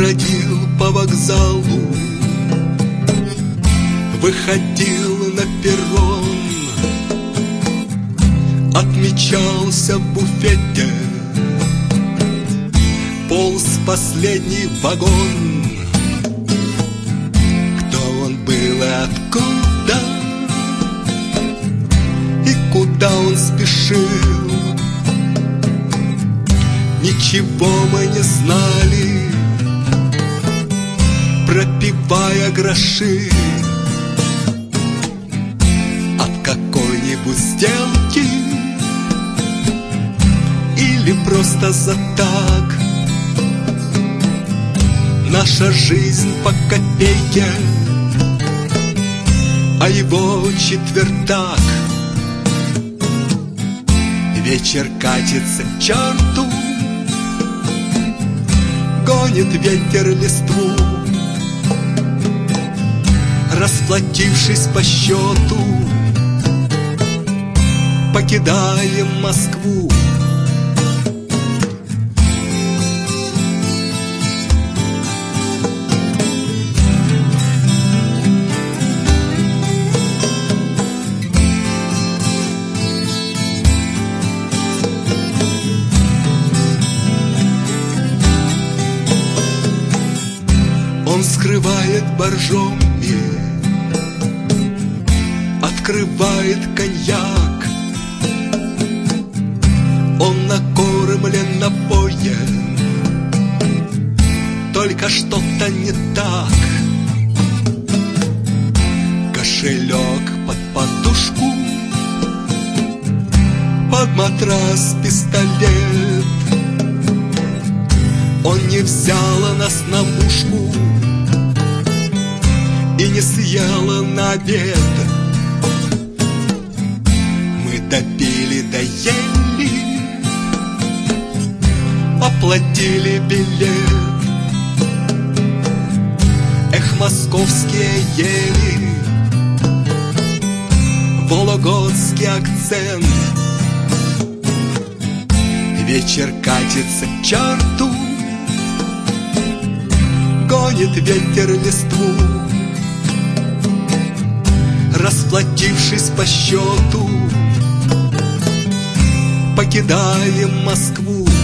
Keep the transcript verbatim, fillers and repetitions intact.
бродил по вокзалу, выходил на перрон, отмечался в буфете, полз последний вагон. Кто он был и откуда, и куда он спешил, ничего мы не знали, пропивая гроши от какой-нибудь сделки или просто за так. Наша жизнь по копейке, а его четвертак. Вечер катится к черту, гонит ветер листву, расплатившись по счету, покидаем Москву. Он скрывает боржоми, открывает коньяк. Он накормлен, напоен, только что-то не так. Кошелек под подушку, под матрас пистолет. Он не взял нас на мушку и не съела на обед. Мы допили, доели, оплатили билет. Эх, московские ели, вологодский акцент. Вечер катится к черту, гонит ветер листву, расплатившись по счету, покидаем Москву.